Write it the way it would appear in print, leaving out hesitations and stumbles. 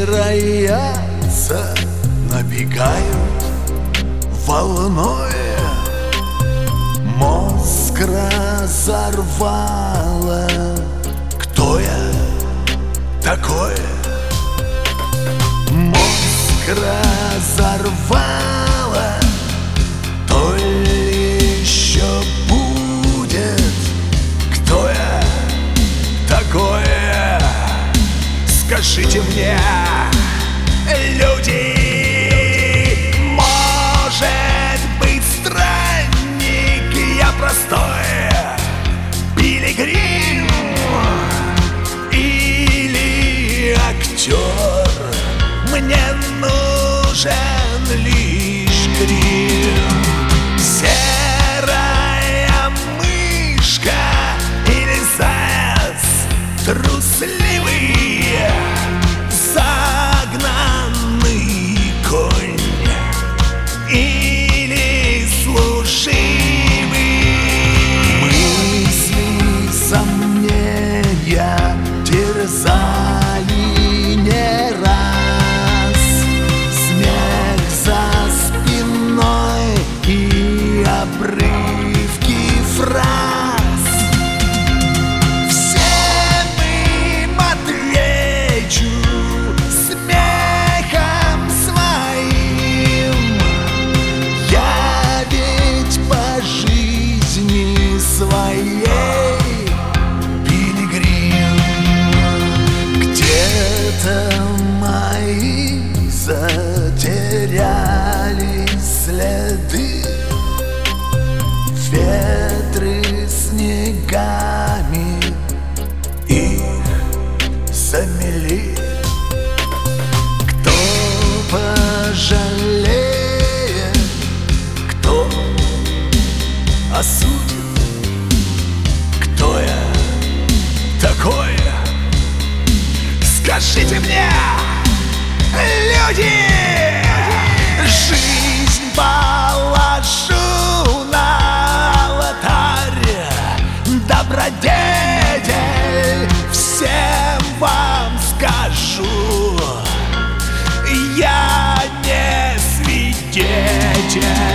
роятся, набегают волной. Мозг разорвало. Кто я такой? Мозг разорвало. То ли еще будет? Кто я такой? Скажите мне, люди. Может быть, странник я простой пилигрим или актер? Мне нужен лишь грим. Серая мышка или заяц трусливый, загнанный конь или служивый. Мысли, сомнения терзали не раз. Смех за спиной и обрывки фраз. Всем им отвечу смехом своим. Я ведь по жизни своей пилигрим. Где-то мои затерялись следы. Ветры снегами их замели. Кто пожалеет, кто осудит? Кто я такой? Скажите мне, люди. Жизнь положу на алтарь, добродетель всем вам скажу. Я не свидетель.